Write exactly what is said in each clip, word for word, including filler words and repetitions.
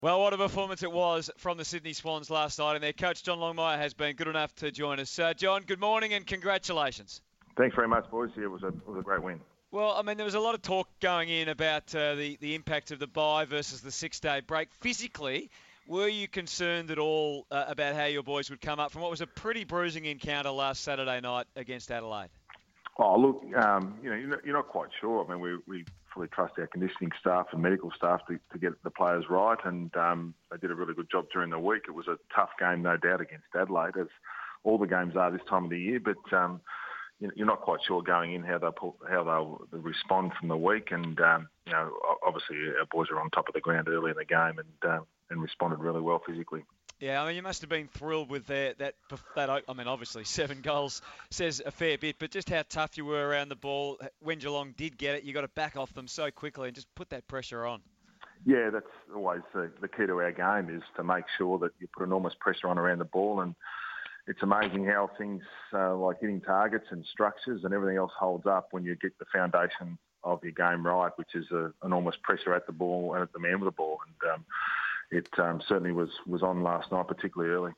Well, what a performance it was from the Sydney Swans last night, and their coach John Longmire has been good enough to join us. Uh, John, good morning and congratulations. Thanks very much, boys. Yeah, it was a it was a great win. Well, I mean, there was a lot of talk going in about uh, the, the impact of the bye versus the six-day break. Physically, were you concerned at all uh, about how your boys would come up from what was a pretty bruising encounter last Saturday night against Adelaide? Oh, look, um, you know, you're not, you're not quite sure. I mean, we, we fully trust our conditioning staff and medical staff to, to get the players right, and um, they did a really good job during the week. It was a tough game, no doubt, against Adelaide, as all the games are this time of the year, but um, you're not quite sure going in how they'll pull, how they'll respond from the week, and um, you know, obviously our boys are on top of the ground early in the game and uh, and responded really well physically. Yeah, I mean, you must have been thrilled with their, that, that. I mean, obviously, seven goals says a fair bit, but just how tough you were around the ball. When Geelong did get it, you got to back off them so quickly and just put that pressure on. Yeah, that's always the, the key to our game, is to make sure that you put enormous pressure on around the ball. And it's amazing how things uh, like hitting targets and structures and everything else holds up when you get the foundation of your game right, which is uh, enormous pressure at the ball and at the man with the ball. And um, it um, certainly was, was on last night, particularly early.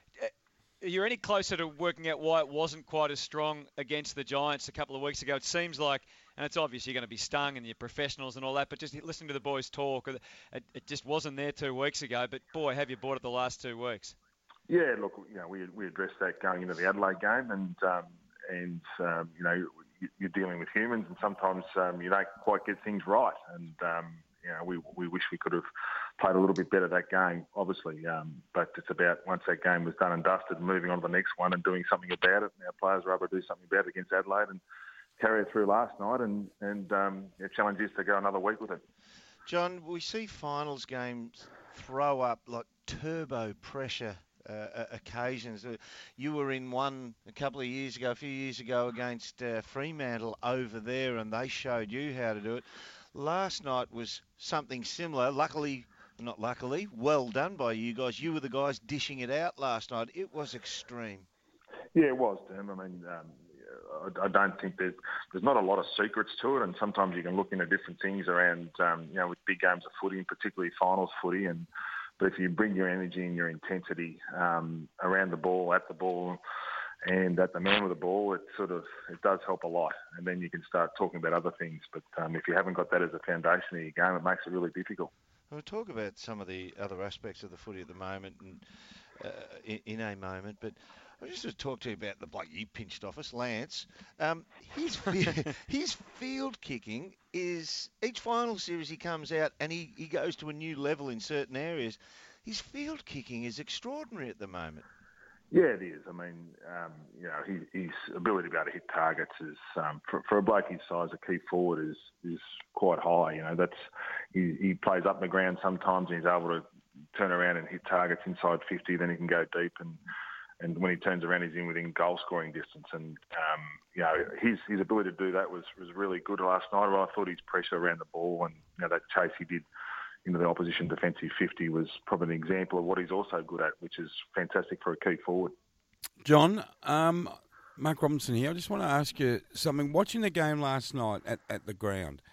Are you any closer to working out why it wasn't quite as strong against the Giants a couple of weeks ago? It seems like, and it's obvious you're going to be stung and you're professionals and all that, but just listening to the boys talk, it, it just wasn't there two weeks ago. But boy, have you bought it the last two weeks? Yeah, look, you know, we we addressed that going into the Adelaide game, and um, and um, you know, you're dealing with humans, and sometimes um, you don't quite get things right, and um, you know, we we wish we could have played a little bit better that game, obviously, um, but it's about once that game was done and dusted, moving on to the next one and doing something about it. And our players were able to do something about it against Adelaide and carry it through last night, and and um, the challenge is to go another week with it. John, we see finals games throw up like turbo pressure Uh, occasions. You were in one a couple of years ago, a few years ago against uh, Fremantle over there, and they showed you how to do it. Last night was something similar. Luckily, not luckily, well done by you guys. You were the guys dishing it out last night. It was extreme. Yeah, it was, Tim. I mean, um, I, I don't think there's, there's not a lot of secrets to it, and sometimes you can look into different things around, um, you know, with big games of footy, and particularly finals footy, and But if you bring your energy and your intensity um, around the ball, at the ball, and at the man with the ball, it sort of it does help a lot. And then you can start talking about other things. But um, if you haven't got that as a foundation of your game, it makes it really difficult. We'll talk about some of the other aspects of the footy at the moment and uh, in, in a moment. But I just want to talk to you about the bloke you pinched off us, Lance. Um, his his field kicking is, each final series he comes out and he, he goes to a new level in certain areas. His field kicking is extraordinary at the moment. Yeah, it is. I mean, um, you know, his, his ability to be able to hit targets is, um, for, for a bloke his size, a key forward is is quite high. You know, that's he, he plays up the ground sometimes and he's able to turn around and hit targets inside fifty. Then he can go deep, and and when he turns around, he's in within goal scoring distance. And um, you know, his his ability to do that was was really good last night. I thought his pressure around the ball and you know that chase he did into the opposition defensive fifty was probably an example of what he's also good at, which is fantastic for a key forward. John, um, Mark Robinson here. I just want to ask you something. Watching the game last night at, at the ground,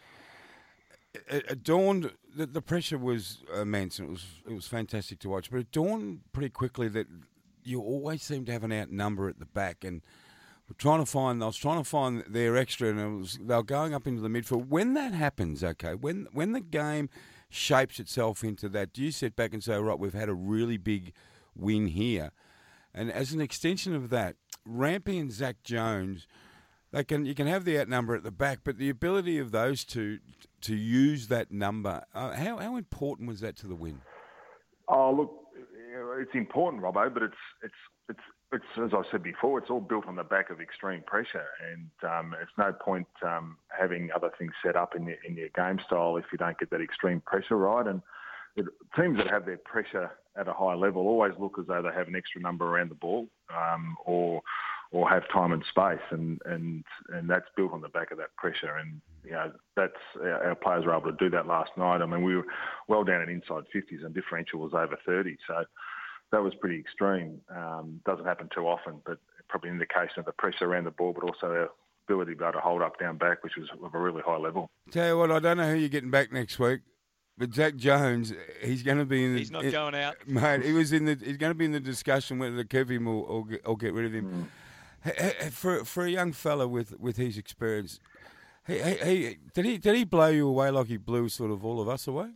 it, it dawned that the pressure was immense and it was it was fantastic to watch. But it dawned pretty quickly that you always seem to have an outnumber at the back, and we're trying to find. I was trying to find their extra, and it was they were going up into the midfield. When that happens, okay, when when the game shapes itself into that, do you sit back and say, right, we've had a really big win here? And as an extension of that, Rampy and Zach Jones, they can you can have the outnumber at the back, but the ability of those two to use that number, uh, how how important was that to the win? Oh, look, it's important, Robbo, but it's it's it's it's as I said before, it's all built on the back of extreme pressure, and um, it's no point um, having other things set up in your, in your game style if you don't get that extreme pressure right. And it, teams that have their pressure at a high level always look as though they have an extra number around the ball, um, or or have time and space, and, and and that's built on the back of that pressure. And you know that's our players were able to do that last night. I mean, we were well down in inside fifties, and differential was over thirty, so that was pretty extreme. Um, doesn't happen too often, but probably an indication of the pressure around the ball, but also our ability to be able to hold up down back, which was of a really high level. Tell you what, I don't know who you're getting back next week. but Jack Jones, he's going to be in the... He's not in, going out. Mate, he was in the. He's going to be in the discussion whether to keep him or, or, get, or get rid of him. Mm. For for a young fella with, with his experience, he, he, he, did he did he blow you away like he blew sort of all of us away?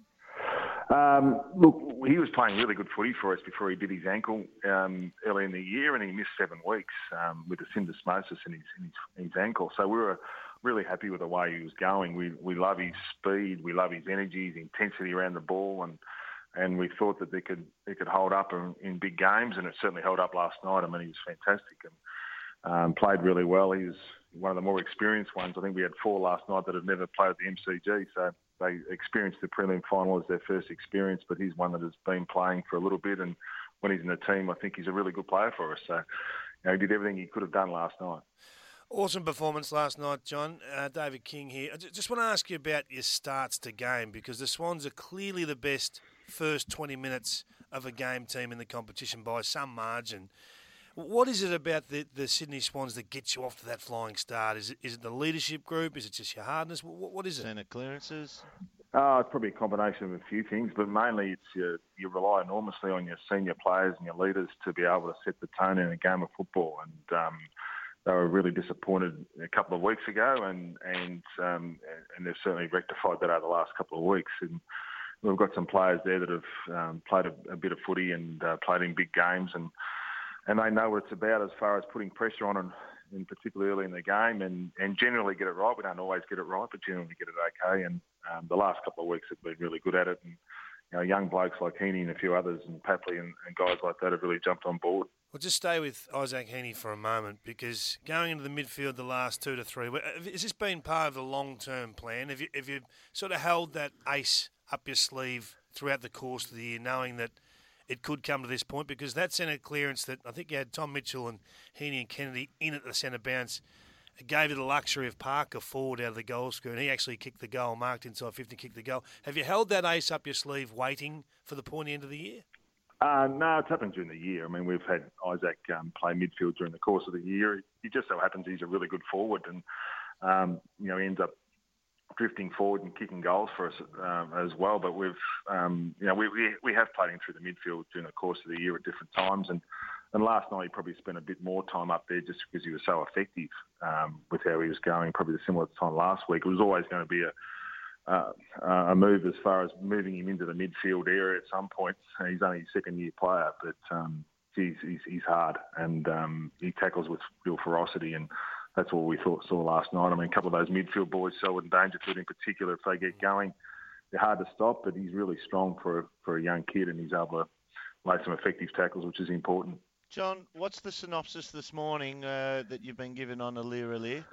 Um, look, he was playing really good footy for us before he did his ankle um, early in the year, and he missed seven weeks um, with a syndesmosis in his, in his in his ankle. So we were really happy with the way he was going. We we love his speed, we love his energy, his intensity around the ball, and and we thought that they could they could hold up in, in big games, and it certainly held up last night. I mean, he was fantastic and um, played really well. He was one of the more experienced ones. I think we had four last night that had never played at the M C G, so they experienced the prelim final as their first experience, but he's one that has been playing for a little bit, and when he's in the team, I think he's a really good player for us. So, you know, he did everything he could have done last night. Awesome performance last night, John. Uh, David King here. I just want to ask you about your starts to game, because the Swans are clearly the best first twenty minutes of a game team in the competition by some margin. What is it about the, the Sydney Swans that gets you off to that flying start? Is it is it the leadership group? Is it just your hardness? What, what is it? Centre clearances? Uh, it's probably a combination of a few things, but mainly it's your, you rely enormously on your senior players and your leaders to be able to set the tone in a game of football. And um, they were really disappointed a couple of weeks ago, and and um, and they've certainly rectified that over the last couple of weeks. And we've got some players there that have um, played a, a bit of footy and uh, played in big games, and and they know what it's about as far as putting pressure on them, in particularly early in the game, and, and generally get it right. We don't always get it right, but generally get it okay. And um, the last couple of weeks have been really good at it. And you know, young blokes like Heaney and a few others, and Papley and, and guys like that have really jumped on board. Well, just stay with Isaac Heaney for a moment, because going into the midfield the last two to three, has this been part of the long-term plan? Have you, have you sort of held that ace up your sleeve throughout the course of the year, knowing that it could come to this point? Because that centre clearance that I think you had Tom Mitchell and Heaney and Kennedy in at the centre bounce, it gave you the luxury of Parker forward out of the goal square, and he actually kicked the goal, marked inside fifty, kicked the goal. Have you held that ace up your sleeve waiting for the pointy end of the year? Uh, no, it's happened during the year. I mean, we've had Isaac um, play midfield during the course of the year. He just so happens he's a really good forward, and um, you know, he ends up drifting forward and kicking goals for us um, as well. But we've, um, you know, we, we we have played him through the midfield during the course of the year at different times. And, and last night he probably spent a bit more time up there just because he was so effective um, with how he was going, probably the similar time last week. It was always going to be a, uh, a move as far as moving him into the midfield area at some point. He's only a second-year player, but um, he's, he's, he's hard, and um, he tackles with real ferocity, and that's what we thought saw last night. I mean, a couple of those midfield boys, Selwood and Dangerfield in particular, if they get going, they're hard to stop, but he's really strong for, for a young kid, and he's able to lay some effective tackles, which is important. John, what's the synopsis this morning uh, that you've been given on Aliir Aliir?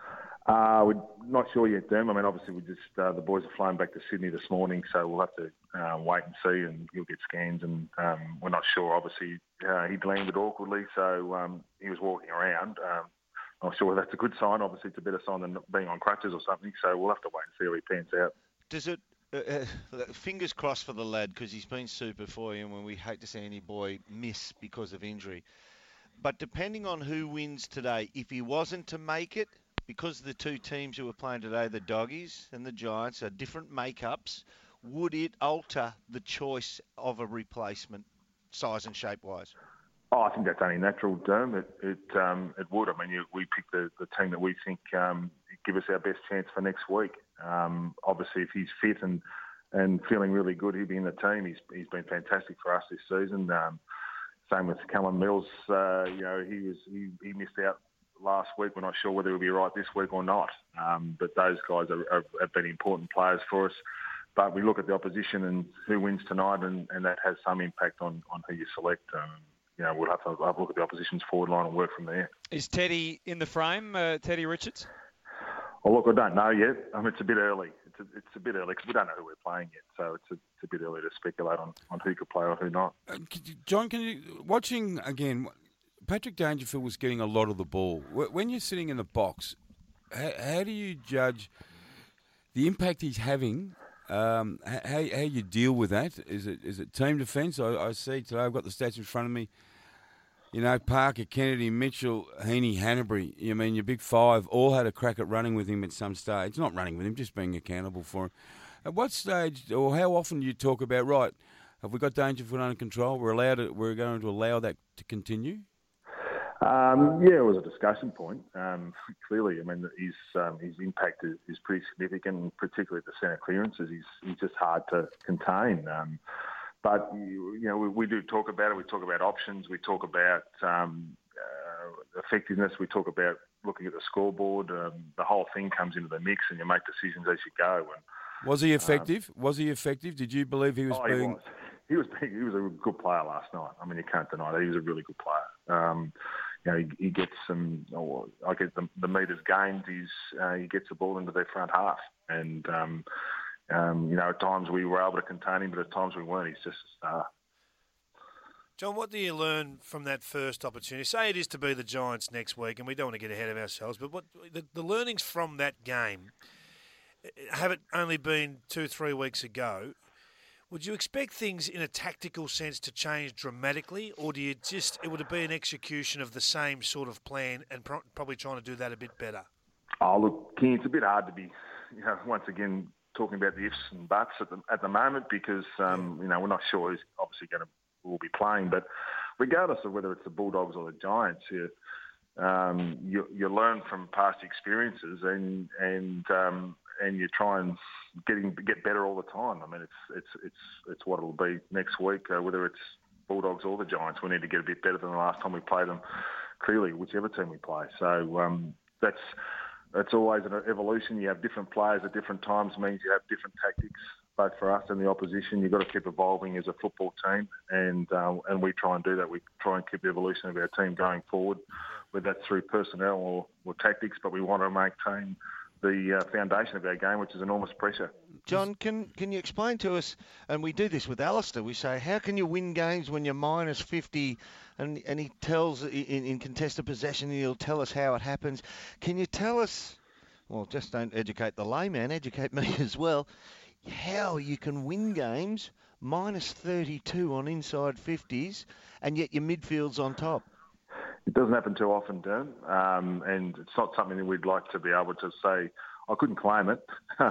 Uh, we're not sure yet, Derm. I mean, obviously, we just uh, the boys have flown back to Sydney this morning, so we'll have to uh, wait and see, and he'll get scans, and um, we're not sure. Obviously, uh, he'd landed awkwardly, so um, he was walking around. Um, I'm not sure that's a good sign. Obviously, it's a better sign than being on crutches or something, so we'll have to wait and see how he pans out. Does it, uh, uh, fingers crossed for the lad, because he's been super for you, and we hate to see any boy miss because of injury. But depending on who wins today, if he wasn't to make it, because the two teams who are playing today, the Doggies and the Giants, are different makeups, would it alter the choice of a replacement, size and shape-wise? Oh, I think that's only natural, Derm. It it, um, it would. I mean, you, we pick the, the team that we think um, give us our best chance for next week. Um, obviously, if he's fit and and feeling really good, he'll be in the team. He's he's been fantastic for us this season. Um, same with Callum Mills. Uh, you know, he was he, he missed out last week. We're not sure whether he'll be right this week or not. Um, but those guys are, are, have been important players for us. But we look at the opposition and who wins tonight, and, and that has some impact on, on who you select. Um, you know, we'll have to have a look at the opposition's forward line and work from there. Is Teddy in the frame, uh, Teddy Richards? Well, look, I don't know yet. I mean, it's a bit early. It's a, it's a bit early because we don't know who we're playing yet. So it's a, it's a bit early to speculate on, on who could play or who not. Uh, could you, John, can you, watching again, Patrick Dangerfield was getting a lot of the ball. When you're sitting in the box, how, how do you judge the impact he's having? Um, how, how you deal with that? Is it is it team defence? I, I see today, I've got the stats in front of me. You know, Parker, Kennedy, Mitchell, Heaney, Hanbury. I mean, your big five all had a crack at running with him at some stage. Not running with him, just being accountable for him. At what stage, or how often do you talk about, right, have we got Dangerfield under control? We're allowed to, we're going to allow that to continue? Um, yeah, it was a discussion point. Um, clearly, I mean, his um, his impact is, is pretty significant, particularly at the centre clearances. He's he's just hard to contain. Um, but you know, we, we do talk about it. We talk about options. We talk about um, uh, effectiveness. We talk about looking at the scoreboard. Um, the whole thing comes into the mix, and you make decisions as you go. And was he effective? Um, was he effective? Did you believe he was oh, being? He was. He was being, he was a good player last night. I mean, you can't deny that. He was a really good player. Um, you know, he, he gets some. Oh, I get the, the meters gained. He's uh, he gets the ball into their front half, and um, um, you know, at times we were able to contain him, but at times we weren't. He's just a star. John, what do you learn from that first opportunity? Say it is to be the Giants next week, and we don't want to get ahead of ourselves, but what the, the learnings from that game, have it only been two, three weeks ago? Would you expect things in a tactical sense to change dramatically, or do you just it would it be an execution of the same sort of plan and pro- probably trying to do that a bit better? Oh, look, King, it's a bit hard to be, you know, once again talking about the ifs and buts at the at the moment because um, you know we're not sure who's obviously going to will be playing, but regardless of whether it's the Bulldogs or the Giants, you um, you, you learn from past experiences and and um, and you try and getting get better all the time. I mean, it's it's it's it's what it'll be next week. Uh, whether it's Bulldogs or the Giants, we need to get a bit better than the last time we played them. Clearly, whichever team we play. So um, that's that's always an evolution. You have different players at different times. Means you have different tactics, both for us and the opposition. You've got to keep evolving as a football team, and uh, and we try and do that. We try and keep the evolution of our team going forward, whether that's through personnel or, or tactics. But we want to maintain the uh, foundation of our game, which is enormous pressure. John, can can you explain to us, and we do this with Alistair, we say, how can you win games when you're minus fifty, and and he tells, in, in contested possession, he'll tell us how it happens. Can you tell us, well, just don't educate the layman, educate me as well, how you can win games minus thirty-two on inside fifties, and yet your midfield's on top? It doesn't happen too often, Dan, um, and it's not something that we'd like to be able to say. I couldn't claim it.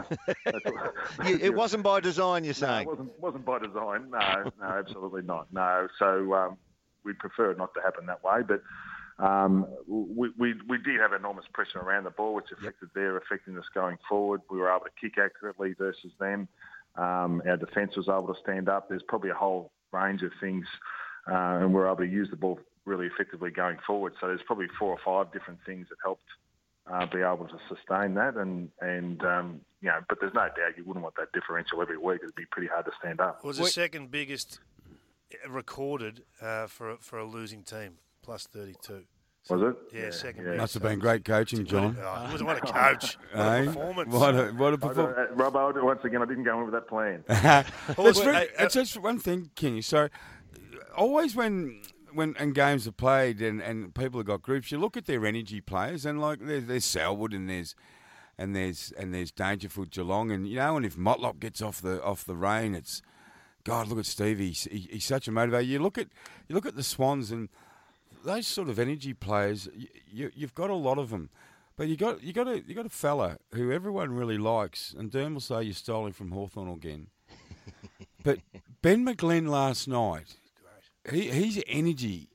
you, it wasn't by design, you're saying? No, it wasn't, wasn't by design. No, no, absolutely not. No, so um, we'd prefer it not to happen that way. But um, we, we we did have enormous pressure around the ball, which affected their effectiveness going forward. We were able to kick accurately versus them. Um, our defence was able to stand up. There's probably a whole range of things, uh, and we were able to use the ball really effectively going forward. So there's probably four or five different things that helped uh, be able to sustain that. And, and um, you know, but there's no doubt you wouldn't want that differential every week. It'd be pretty hard to stand up. It was the second biggest recorded uh, for, a, for a losing team, plus thirty-two. So, was it? Yeah, yeah second yeah. biggest. Must have been great coaching, John. Oh, it what a coach. What a performance. What a, what a performance. Uh, Robbo, once again, I didn't go in with that plan. It's very, it's just one thing, Kenny. So always when... When and games are played and, and people have got groups, you look at their energy players and like there's, there's Selwood and there's and there's and there's Dangerfield, Geelong, and you know, and if Motlop gets off the off the rein, it's God. Look at Stevie, he's, he, he's such a motivator. You look at you look at the Swans and those sort of energy players. You, you, you've got a lot of them, but you got you got a you got a fella who everyone really likes, and Derm will say you stole him from Hawthorn again. But Ben McGlenn last night. He, his energy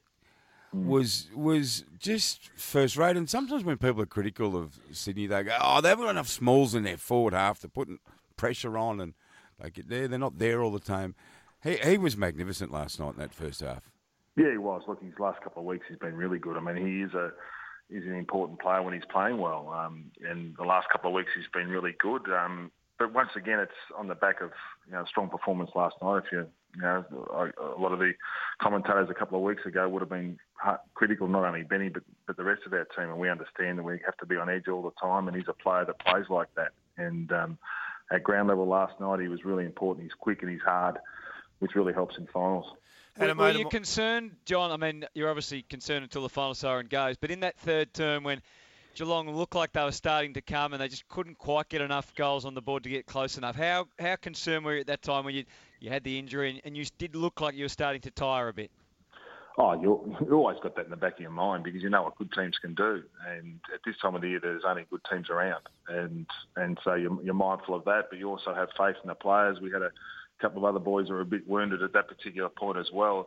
was was just first rate, and sometimes when people are critical of Sydney, they go, "Oh, they haven't got enough smalls in their forward half to put pressure on," and they get there. They're not there all the time. He he was magnificent last night in that first half. Yeah, he was. Look, his last couple of weeks, he's been really good. I mean, he is a he's an important player when he's playing well, um, and the last couple of weeks he's been really good. Um, but once again, it's on the back of you know strong performance last night. If you You know, a lot of the commentators a couple of weeks ago would have been critical, not only Benny, but, but the rest of our team. And we understand that we have to be on edge all the time. And he's a player that plays like that. And um, at ground level last night, he was really important. He's quick and he's hard, which really helps in finals. Were, were you concerned, John? I mean, you're obviously concerned until the final siren goes. But in that third term when Geelong looked like they were starting to come and they just couldn't quite get enough goals on the board to get close enough, how how concerned were you at that time when you... You had the injury, and you did look like you were starting to tire a bit. Oh, you you always got that in the back of your mind because you know what good teams can do, and at this time of the year, there's only good teams around, and and so you're, you're mindful of that, but you also have faith in the players. We had a couple of other boys who were a bit wounded at that particular point as well,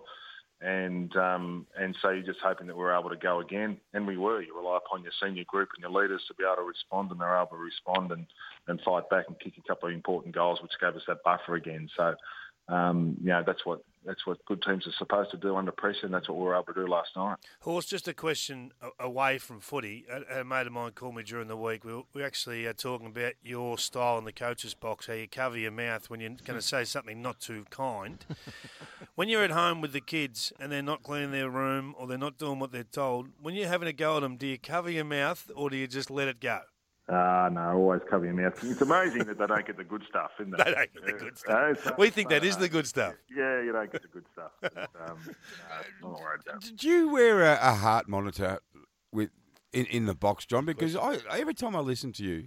and um, and so you're just hoping that we're able to go again, and we were. You rely upon your senior group and your leaders to be able to respond, and they're able to respond and, and fight back and kick a couple of important goals, which gave us that buffer again. So, um, you know, that's what that's what good teams are supposed to do under pressure, and that's what we were able to do last night. Horse, just a question away from footy. A, a mate of mine called me during the week. We were, we were actually uh, talking about your style in the coach's box, how you cover your mouth when you're going to say something not too kind. When you're at home with the kids and they're not cleaning their room or they're not doing what they're told, when you're having a go at them, do you cover your mouth or do you just let it go? Ah, uh, no, always cover your mouth. It's amazing that they don't get the good stuff, isn't it? They don't get the good stuff. Uh, so, we think that uh, is the good stuff. Yeah, you don't get the good stuff. But, um, no, not worried about it. Did you wear a, a heart monitor with in, in the box, John? Because I, every time I listen to you,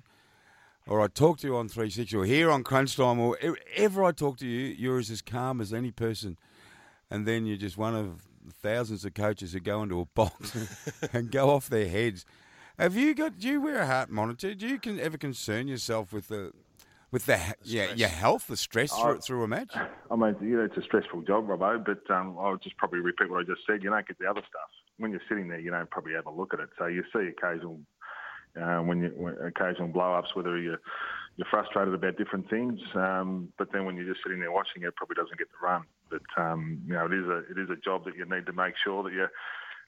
or I talk to you on three sixty, or here on Crunch Time, or ever I talk to you, you're as calm as any person. And then you're just one of thousands of coaches who go into a box and go off their heads. Have you got? Do you wear a heart monitor? Do you can ever concern yourself with the, with the, the yeah, your health, the stress I, through, through a match? I mean, you know, it's a stressful job, Robbo. But um, I'll just probably repeat what I just said. You don't get the other stuff when you're sitting there. You don't probably have a look at it. So you see occasional, uh, when you when, occasional blow-ups, whether you're you're frustrated about different things. Um, but then when you're just sitting there watching it, it probably doesn't get the run. But um, you know, it is a it is a job that you need to make sure that you're.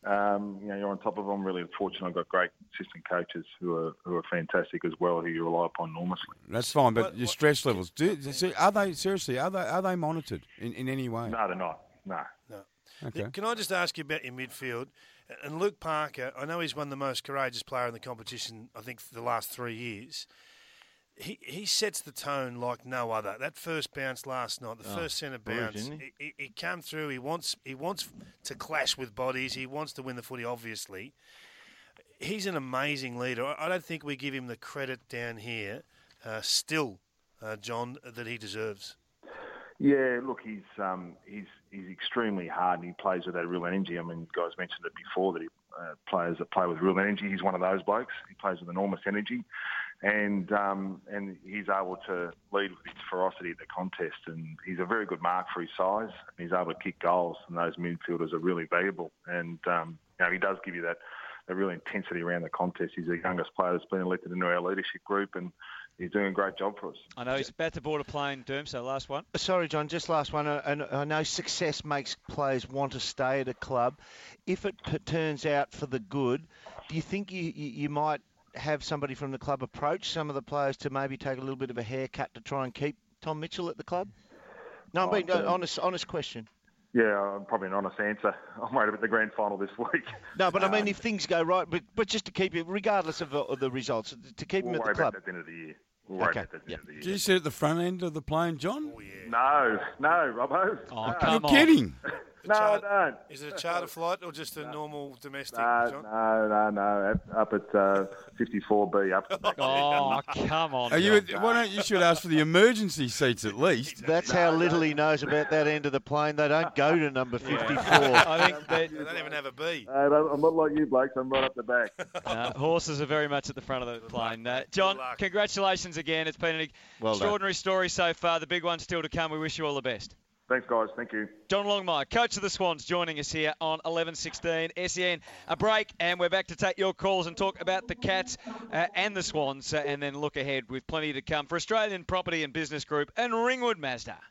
Um, you know, you're on top of them. Really fortunate. I've got great assistant coaches who are who are fantastic as well, who you rely upon enormously. That's fine, but what, your what, stress levels, do, are they seriously? Are they are they monitored in, in any way? No, they're not. No. No. Okay. Can I just ask you about your midfield? And Luke Parker, I know he's one of the most courageous player in the competition. I think for the last three years. He he sets the tone like no other. That first bounce last night, the oh, first centre bounce, he? He, he came through. He wants he wants to clash with bodies. He wants to win the footy. Obviously, he's an amazing leader. I don't think we give him the credit down here, uh, still, uh, John, that he deserves. Yeah, look, he's um, he's he's extremely hard, and he plays with that real energy. I mean, guys mentioned it before that he uh, players that play with real energy. He's one of those blokes. He plays with enormous energy. And um, and he's able to lead with his ferocity at the contest, and he's a very good mark for his size. And he's able to kick goals, and those midfielders are really valuable. And um, you know, he does give you that, that real intensity around the contest. He's the youngest player that's been elected into our leadership group, and he's doing a great job for us. I know he's about to board a plane, Derm, so last one. Sorry, John, just last one. And I know success makes players want to stay at a club. If it p- turns out for the good, do you think you, you, you might have somebody from the club approach some of the players to maybe take a little bit of a haircut to try and keep Tom Mitchell at the club? No, I'm being oh, no, honest, honest question. Yeah, probably an honest answer. I'm worried about the grand final this week. No, but I mean, if things go right, but but just to keep it, regardless of, of the results, to keep we'll him at the club. At the end of the year. We'll okay. At the yep. end of the year. Do you sit at the front end of the plane, John? Oh, yeah. No, no, Robbo. Oh, no. come You're on. kidding. No, char- I don't. Is it a charter flight or just a no. normal domestic? No, John? no, no, no. Up at uh, fifty-four B. Up. Oh, come on. Are you, why don't you should ask for the emergency seats at least? That's how little he knows about that end of the plane. They don't go to number fifty-four. I think they, they don't even have a B. Uh, I'm not like you blokes. I'm right up the back. Uh, horses are very much at the front of the plane. Uh, John, congratulations again. It's been an well extraordinary done. story so far. The big one's still to come. We wish you all the best. Thanks, guys. Thank you. John Longmire, coach of the Swans, joining us here on eleven sixteen S E N. A break, and we're back to take your calls and talk about the Cats uh, and the Swans, uh, and then look ahead with plenty to come for Australian Property and Business Group and Ringwood Mazda.